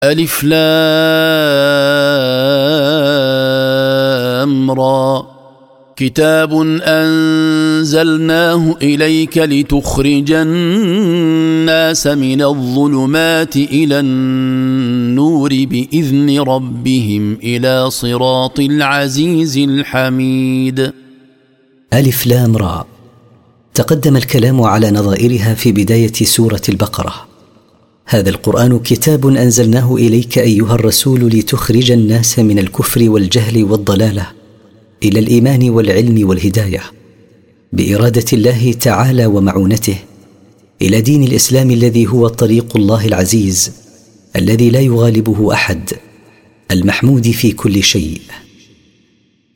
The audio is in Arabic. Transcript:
ألف لام را كتاب أنزلناه إليك لتخرج الناس من الظلمات إلى النور بإذن ربهم إلى صراط العزيز الحميد. ألف لام را. تقدم الكلام على نظائرها في بداية سورة البقرة. هذا القرآن كتاب أنزلناه إليك أيها الرسول لتخرج الناس من الكفر والجهل والضلالة إلى الإيمان والعلم والهداية بإرادة الله تعالى ومعونته إلى دين الإسلام الذي هو طريق الله العزيز الذي لا يغالبه أحد، المحمود في كل شيء.